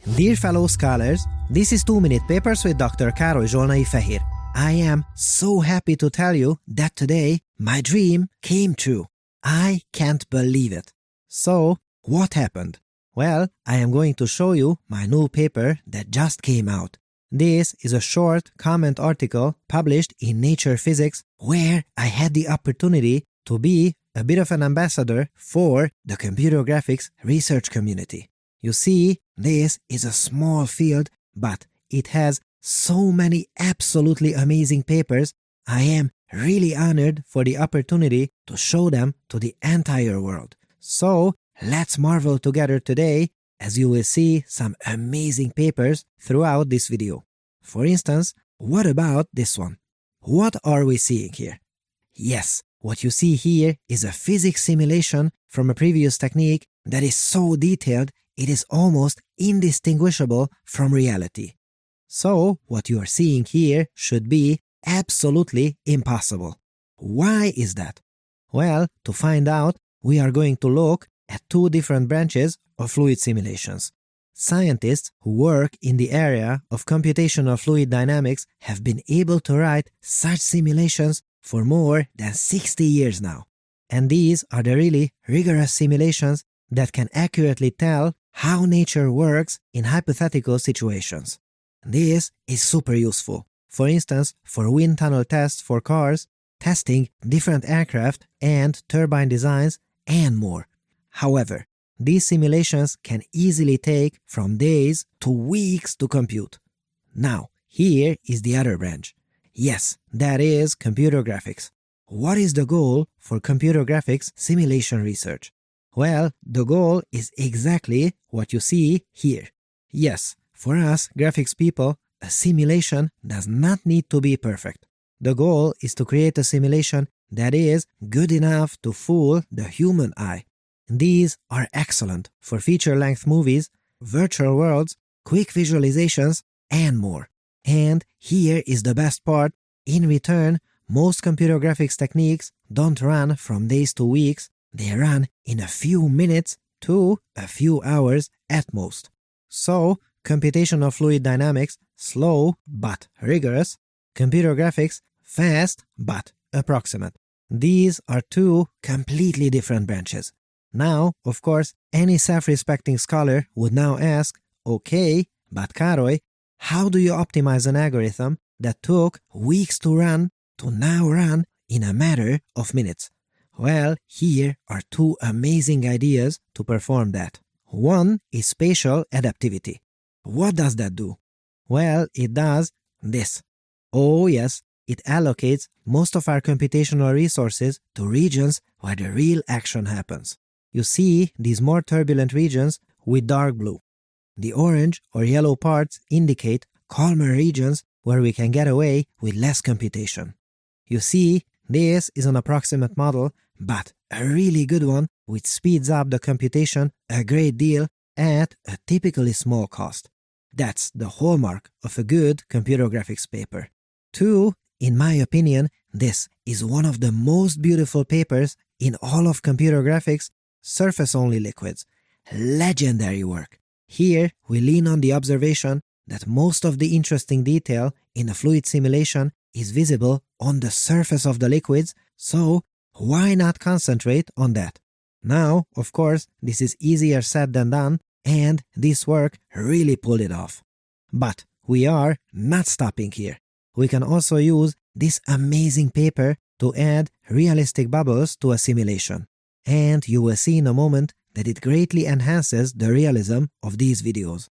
Dear fellow scholars, this is 2-Minute Papers with Dr. Károly Zsolnai Fehér. I am so happy to tell you that today my dream came true. I can't believe it. So, what happened? Well, I am going to show you my new paper that just came out. This is a short comment article published in Nature Physics where I had the opportunity to be a bit of an ambassador for the computer graphics research community. You see, this is a small field, but it has so many absolutely amazing papers. I am really honored for the opportunity to show them to the entire world. So, let's marvel together today as you will see some amazing papers throughout this video. For instance, what about this one? What are we seeing here? Yes, what you see here is a physics simulation from a previous technique that is so detailed it is almost indistinguishable from reality. So, what you are seeing here should be absolutely impossible. Why is that? Well, to find out, we are going to look at two different branches of fluid simulations. Scientists who work in the area of computational fluid dynamics have been able to write such simulations for more than 60 years now. And these are the really rigorous simulations that can accurately tell how nature works in hypothetical situations. This is super useful. For instance, for wind tunnel tests for cars, testing different aircraft and turbine designs, and more. However, these simulations can easily take from days to weeks to compute. Now, here is the other branch. Yes, that is computer graphics. What is the goal for computer graphics simulation research? Well, the goal is exactly what you see here. Yes, for us graphics people, a simulation does not need to be perfect. The goal is to create a simulation that is good enough to fool the human eye. These are excellent for feature-length movies, virtual worlds, quick visualizations, and more. And here is the best part. In return, most computer graphics techniques don't run from days to weeks. They run in a few minutes to a few hours at most. So, computational fluid dynamics, slow but rigorous. Computer graphics, fast but approximate. These are two completely different branches. Now, of course, any self-respecting scholar would now ask, okay, but Károly, how do you optimize an algorithm that took weeks to run to now run in a matter of minutes? Well, here are two amazing ideas to perform that. One is spatial adaptivity. What does that do? Well, it does this. Oh yes, it allocates most of our computational resources to regions where the real action happens. You see these more turbulent regions with dark blue. The orange or yellow parts indicate calmer regions where we can get away with less computation. You see, this is an approximate model, but a really good one which speeds up the computation a great deal at a typically small cost. That's the hallmark of a good computer graphics paper. 2, in my opinion, this is one of the most beautiful papers in all of computer graphics, surface-only liquids. Legendary work. Here, we lean on the observation that most of the interesting detail in a fluid simulation is visible on the surface of the liquids, so why not concentrate on that? Now, of course, this is easier said than done, and this work really pulled it off. But we are not stopping here. We can also use this amazing paper to add realistic bubbles to a simulation. And you will see in a moment that it greatly enhances the realism of these videos.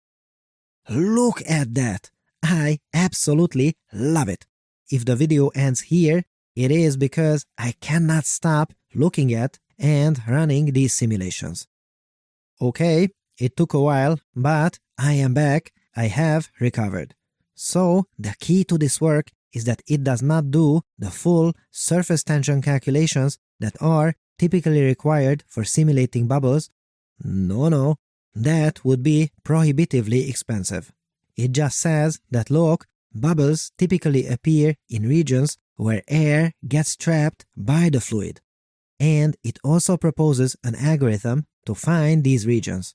Look at that! I absolutely love it. If the video ends here, it is because I cannot stop looking at and running these simulations. Okay, it took a while, but I am back. I have recovered. So, the key to this work is that it does not do the full surface tension calculations that are typically required for simulating bubbles. No, that would be prohibitively expensive. It just says that look, bubbles typically appear in regions where air gets trapped by the fluid. And it also proposes an algorithm to find these regions.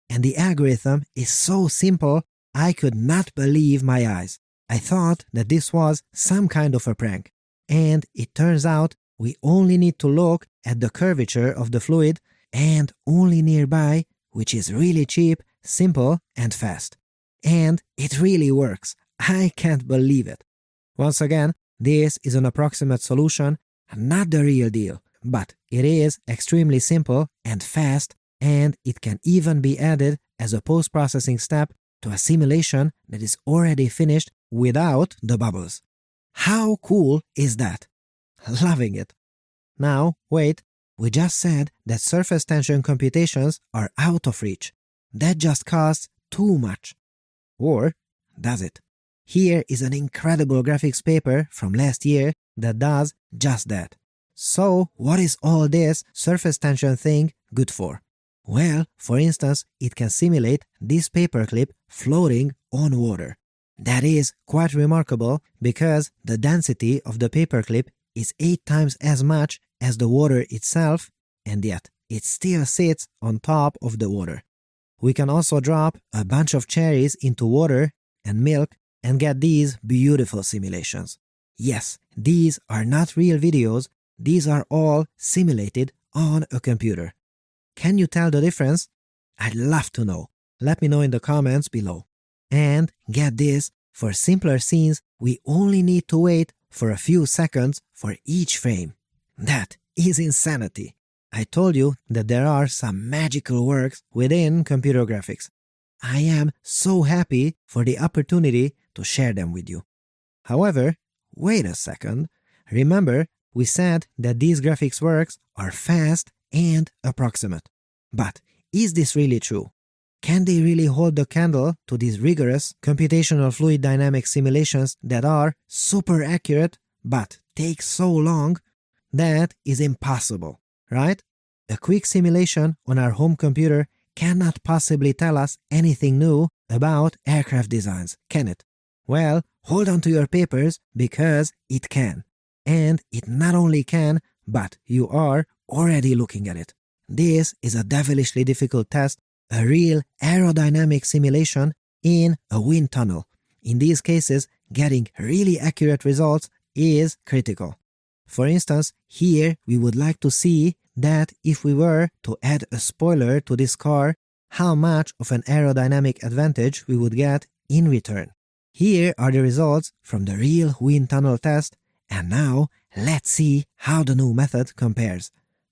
and the algorithm is so simple I could not believe my eyes. I thought that this was some kind of a prank. And it turns out we only need to look at the curvature of the fluid and only nearby, which is really cheap, simple, and fast. And it really works. I can't believe it. Once again, this is an approximate solution, not the real deal, but it is extremely simple and fast, and it can even be added as a post-processing step to a simulation that is already finished without the bubbles. How cool is that? Loving it. Now, wait, we just said that surface tension computations are out of reach. That just costs too much. Or does it? Here is an incredible graphics paper from last year that does just that. So, what is all this surface tension thing good for? Well, for instance, it can simulate this paperclip floating on water. That is quite remarkable because the density of the paperclip is 8 times as much as the water itself, and yet it still sits on top of the water. We can also drop a bunch of cherries into water and milk and get these beautiful simulations. Yes, these are not real videos, these are all simulated on a computer. Can you tell the difference? I'd love to know. Let me know in the comments below. And get this, for simpler scenes, we only need to wait for a few seconds for each frame. That is insanity. I told you that there are some magical works within computer graphics. I am so happy for the opportunity to share them with you. However, wait a second. Remember, we said that these graphics works are fast and approximate. But is this really true? Can they really hold the candle to these rigorous computational fluid dynamics simulations that are super accurate but take so long? That is impossible, right? A quick simulation on our home computer cannot possibly tell us anything new about aircraft designs, can it? Well, hold on to your papers because it can. And it not only can, but you are already looking at it. This is a devilishly difficult test, a real aerodynamic simulation in a wind tunnel. In these cases, getting really accurate results is critical. For instance, here we would like to see that if we were to add a spoiler to this car, how much of an aerodynamic advantage we would get in return. Here are the results from the real wind tunnel test, and now let's see how the new method compares.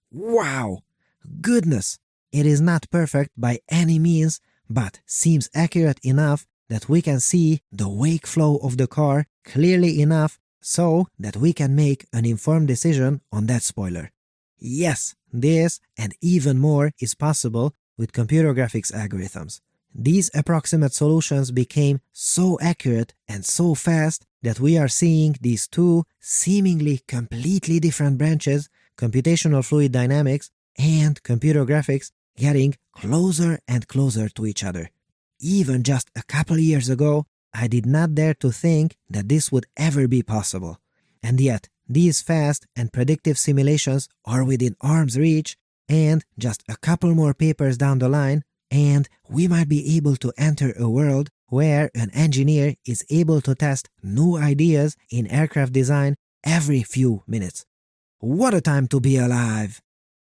Wow! Goodness! It is not perfect by any means, but seems accurate enough that we can see the wake flow of the car clearly enough so that we can make an informed decision on that spoiler. Yes, this and even more is possible with computer graphics algorithms. These approximate solutions became so accurate and so fast that we are seeing these two seemingly completely different branches, computational fluid dynamics and computer graphics, getting closer and closer to each other. Even just a couple years ago, I did not dare to think that this would ever be possible. And yet, these fast and predictive simulations are within arm's reach, and just a couple more papers down the line, and we might be able to enter a world where an engineer is able to test new ideas in aircraft design every few minutes. What a time to be alive!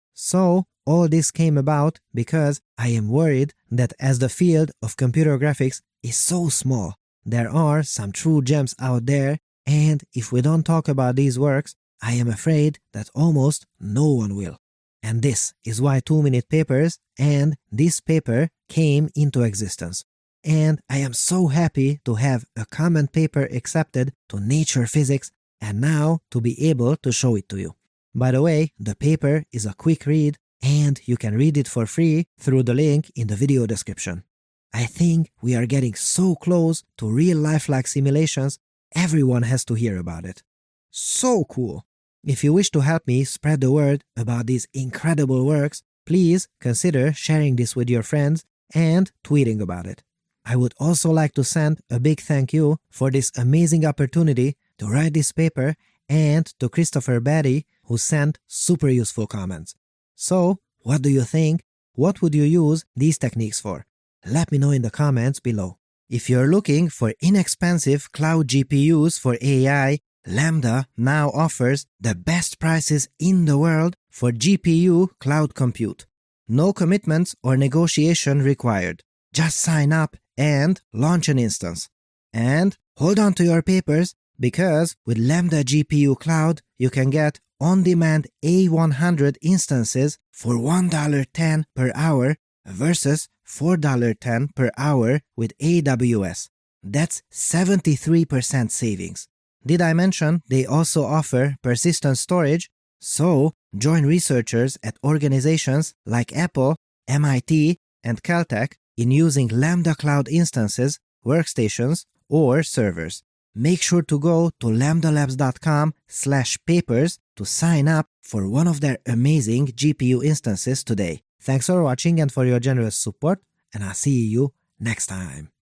So, all this came about because I am worried that as the field of computer graphics is so small, there are some true gems out there, and if we don't talk about these works, I am afraid that almost no one will. And this is why 2-minute papers and this paper came into existence. And I am so happy to have a comment paper accepted to Nature Physics and now to be able to show it to you. By the way, the paper is a quick read and you can read it for free through the link in the video description. I think we are getting so close to real lifelike simulations, everyone has to hear about it. So cool! If you wish to help me spread the word about these incredible works, please consider sharing this with your friends and tweeting about it. I would also like to send a big thank you for this amazing opportunity to write this paper and to Christopher Batty, who sent super useful comments. So, what do you think? What would you use these techniques for? Let me know in the comments below. If you're looking for inexpensive cloud GPUs for AI, Lambda now offers the best prices in the world for GPU cloud compute. No commitments or negotiation required. Just sign up and launch an instance. And hold on to your papers, because with Lambda GPU Cloud, you can get on-demand A100 instances for $1.10 per hour versus $4.10 per hour with AWS. That's 73% savings. Did I mention they also offer persistent storage? So, join researchers at organizations like Apple, MIT, and Caltech in using Lambda Cloud instances, workstations, or servers. Make sure to go to lambdalabs.com/papers to sign up for one of their amazing GPU instances today. Thanks for watching and for your generous support, and I'll see you next time.